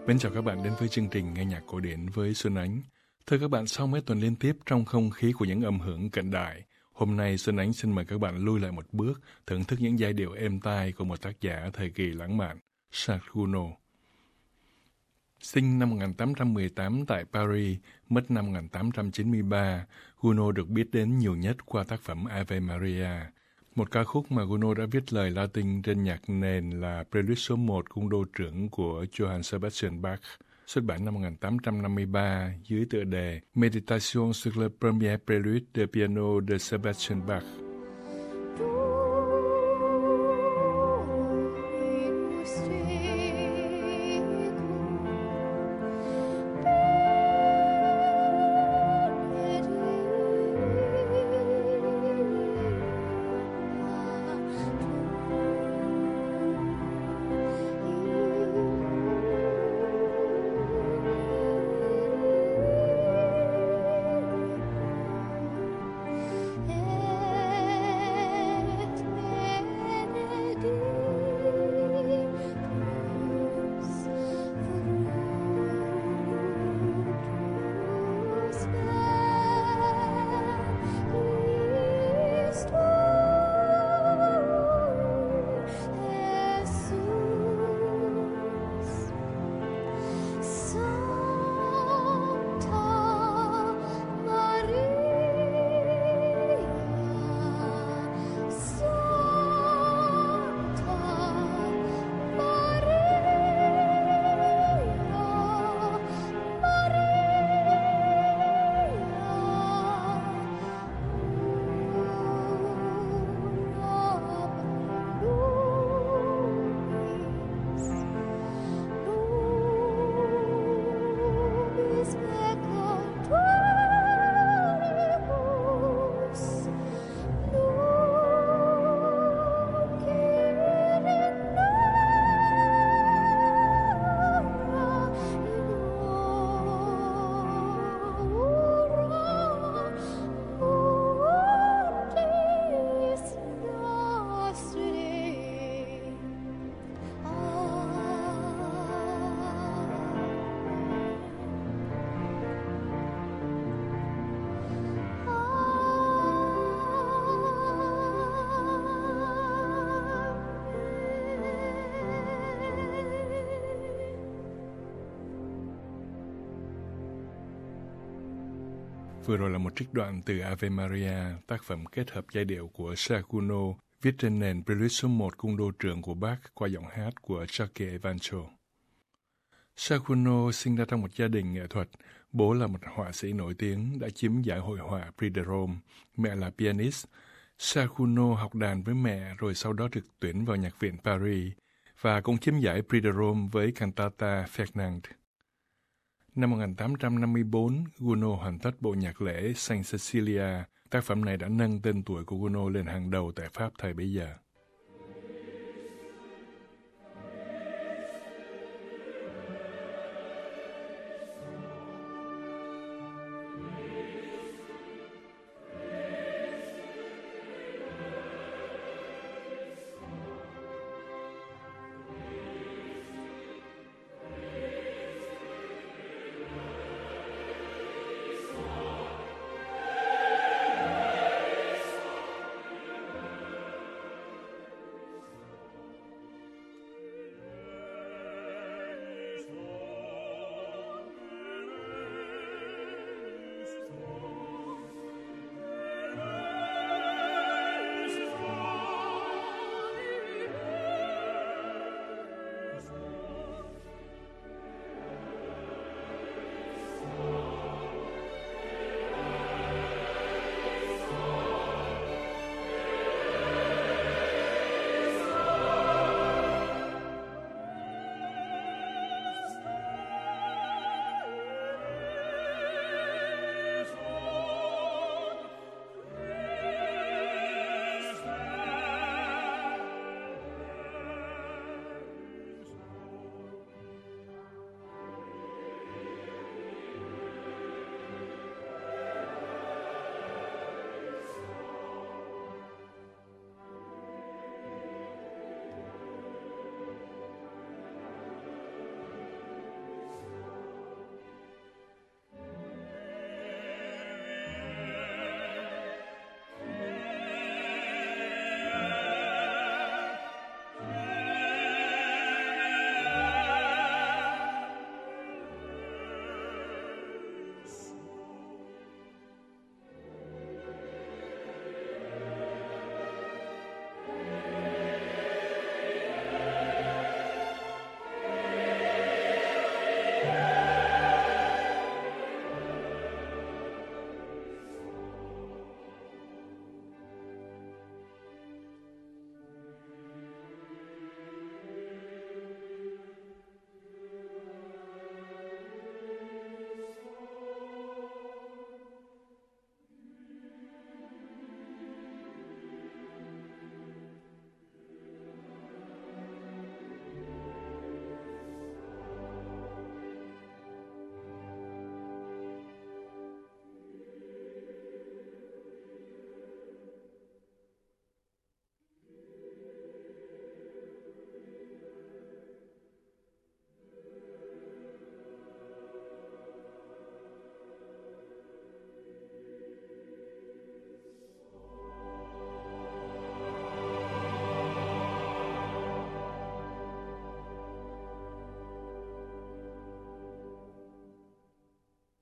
Mến chào các bạn đến với chương trình nghe nhạc cổ điển với Xuân Ánh. Thưa các bạn, sau mấy tuần liên tiếp trong không khí của những âm hưởng cận đại, hôm nay Xuân Ánh xin mời các bạn lui lại một bước, thưởng thức những giai điệu êm tai của một tác giả thời kỳ lãng mạn, Charles Gounod. Sinh năm 1818 tại Paris, mất năm 1893, Gounod được biết đến nhiều nhất qua tác phẩm Ave Maria, một ca khúc mà Gounod đã viết lời Latin trên nhạc nền là Prelude số 1 cung đô trưởng của Johann Sebastian Bach, xuất bản năm 1853 dưới tựa đề Méditation sur le premier prélude de piano de Sebastian Bach. Vừa rồi là một trích đoạn từ Ave Maria, tác phẩm kết hợp giai điệu của Charles Gounod, viết trên nền Prelude số 1 cung đô trưởng của Bach qua giọng hát của Jacques Evancho. Charles Gounod sinh ra trong một gia đình nghệ thuật. Bố là một họa sĩ nổi tiếng, đã chiếm giải hội họa Prix de Rome. Mẹ là pianist. Charles Gounod học đàn với mẹ rồi sau đó được tuyển vào Nhạc viện Paris và cũng chiếm giải Prix de Rome với cantata Fernand. Năm 1854, Gounod hoàn tất bộ nhạc lễ Saint Cecilia. Tác phẩm này đã nâng tên tuổi của Gounod lên hàng đầu tại Pháp thời bấy giờ.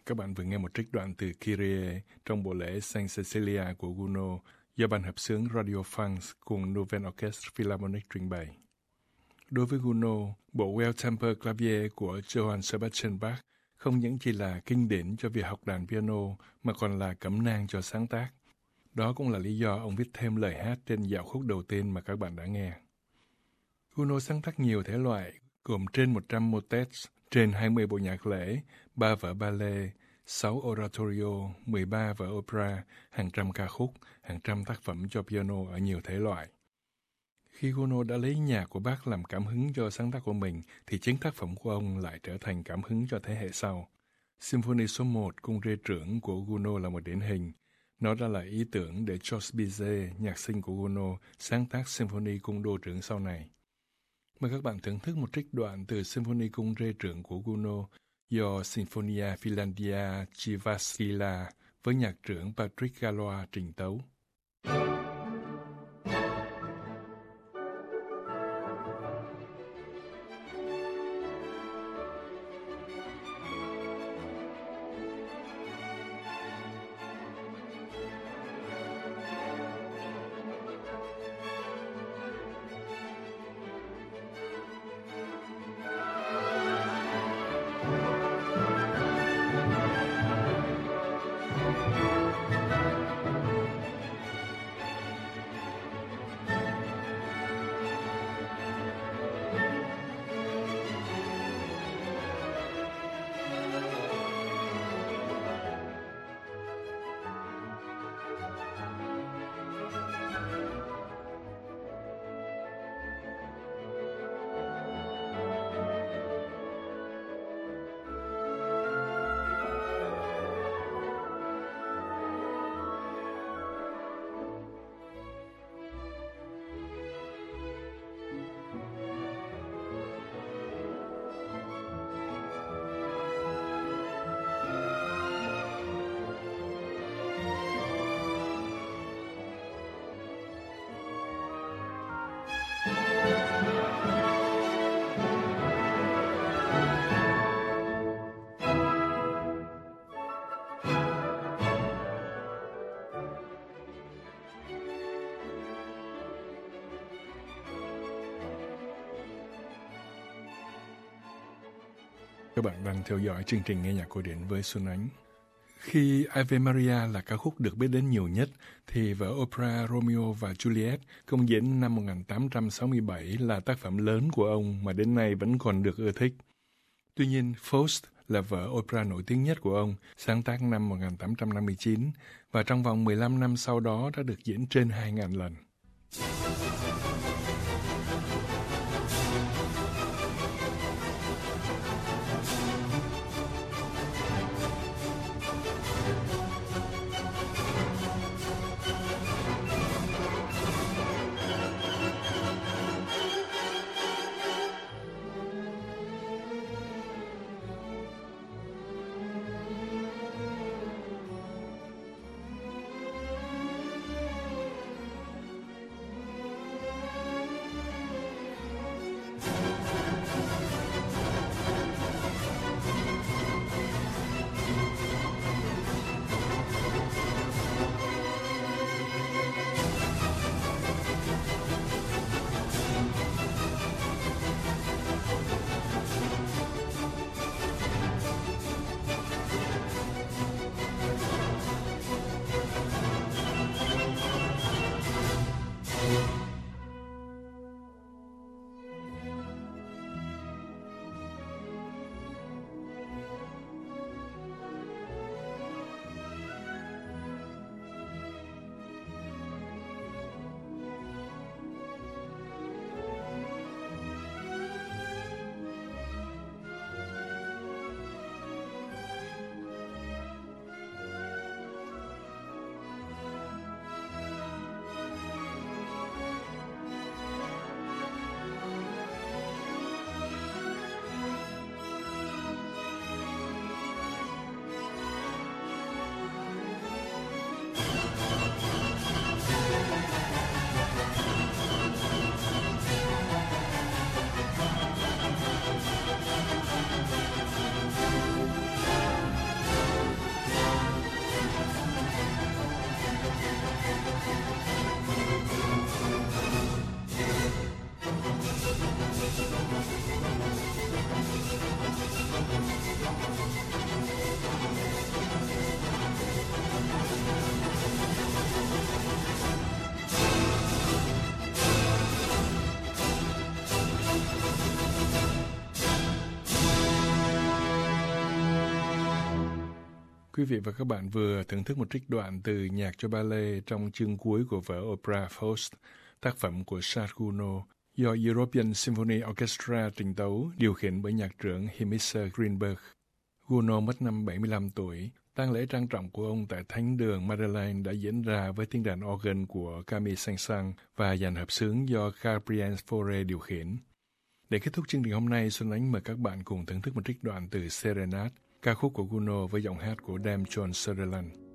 Các bạn vừa nghe một trích đoạn từ Kyrie trong bộ lễ Saint Cecilia của Gounod do ban hợp xướng Radio France cùng Nouvelle Orchestre Philharmonique trình bày. Đối với Gounod, bộ Well Temper Clavier của Johann Sebastian Bach không những chỉ là kinh điển cho việc học đàn piano mà còn là cẩm nang cho sáng tác. Đó cũng là lý do ông viết thêm lời hát trên dạo khúc đầu tiên mà các bạn đã nghe. Gounod sáng tác nhiều thể loại, gồm trên 100 motets, trên 20 bộ nhạc lễ, 3 vở ballet, 6 oratorio, 13 vở opera, hàng trăm ca khúc, hàng trăm tác phẩm cho piano ở nhiều thể loại. Khi Gounod đã lấy nhạc của Bach làm cảm hứng cho sáng tác của mình, thì chính tác phẩm của ông lại trở thành cảm hứng cho thế hệ sau. Symphony số 1, cung rê trưởng của Gounod là một điển hình. Nó đã là ý tưởng để Georges Bizet, nhạc sinh của Gounod, sáng tác Symphony cung đô trưởng sau này. Mời các bạn thưởng thức một trích đoạn từ Symphony cung rê trưởng của Gounod do Sinfonia Finlandia Jyväskylä với nhạc trưởng Patrick Gallois trình tấu. Các bạn đang theo dõi chương trình nghe nhạc cổ điển với Xuân Ánh. Khi Ave Maria là ca khúc được biết đến nhiều nhất, thì vở opera Romeo và Juliet công diễn năm 1867 là tác phẩm lớn của ông mà đến nay vẫn còn được ưa thích. Tuy nhiên, Faust là vở opera nổi tiếng nhất của ông, sáng tác năm 1859, và trong vòng 15 năm sau đó đã được diễn trên 2.000 lần. Quý vị và các bạn vừa thưởng thức một trích đoạn từ nhạc cho ballet trong chương cuối của vở opera Faust, tác phẩm của Charles Gounod, do European Symphony Orchestra trình tấu, điều khiển bởi nhạc trưởng Himisa Greenberg. Gounod mất năm 75 tuổi. Tang lễ trang trọng của ông tại Thánh đường Madeleine đã diễn ra với tiếng đàn organ của Camille Saint-Saëns và dàn hợp xướng do Gabriel Fauré điều khiển. Để kết thúc chương trình hôm nay, Xuân Ánh mời các bạn cùng thưởng thức một trích đoạn từ Serenade, ca khúc của Gounod với giọng hát của Dame Joan Sutherland.